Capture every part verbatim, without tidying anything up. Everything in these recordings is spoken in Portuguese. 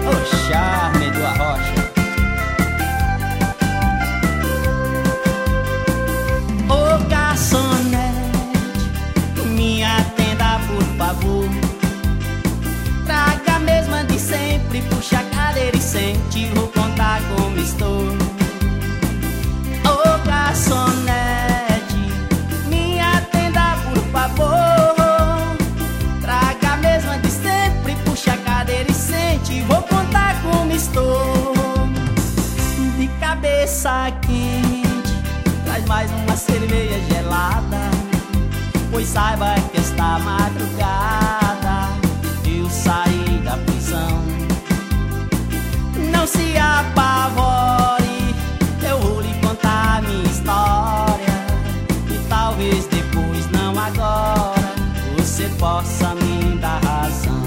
O charme do Arrocha. Ô garçonete, me atenda por favor. Traga a mesma de sempre, puxa a cadeira e sente, vou contar como estou. Ô garçonete, me atenda por favor. Traga a mesma de sempre, puxa a cadeira e sente, vou contar como estou. De cabeça quente, traz mais uma cerveja gelada, pois saiba que esta madrugada eu saí da prisão. Não se apavore, eu vou lhe contar minha história, e talvez depois, não agora, você possa me dar razão.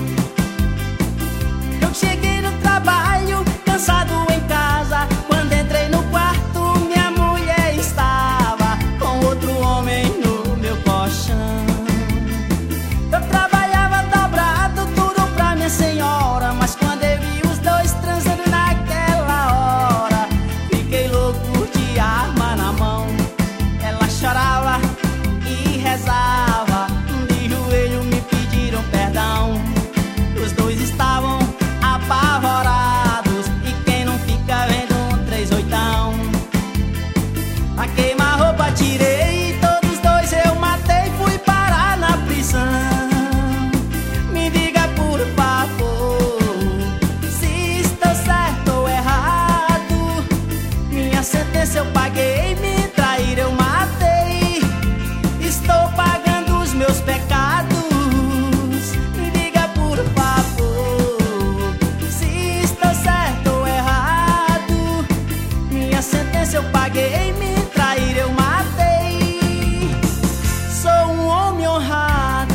Eu cheguei no trabalho, cansado em casa, quando entrei no quarto, minha mulher estava com outro homem no meu colchão. Eu trabalhava dobrado, tudo pra minha senhora, mas quando eu vi os dois transando naquela hora, fiquei louco de arma na mão. Ela chorava e rezava, de joelho me pediram perdão. Os dois estavam apavorados, e quem não fica vendo um três oitão. A queima-roupa tirei, todos dois eu matei, fui parar na prisão. Me diga por favor, se estou certo ou errado. Minha sentença eu paguei, me traíram eu matei, estou pagando os meus pecados. Me diga por favor, se estou certo ou errado. Minha sentença eu paguei, me traíram eu matei, sou um homem honrado.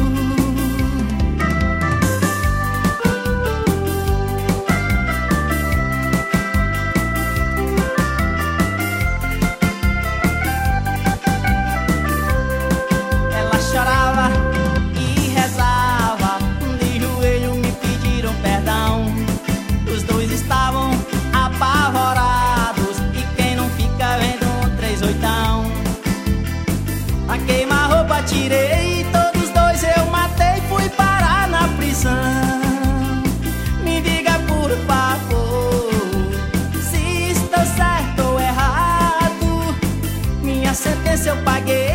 Ela chorava e rezava, de joelho me pediram perdão. Os dois estavam apavorados, e quem não fica vendo um três oitão. A queima-roupa tirei, todos dois eu matei, fui parar na prisão. Me diga por favor, se estou certo ou errado. Minha sentença eu paguei,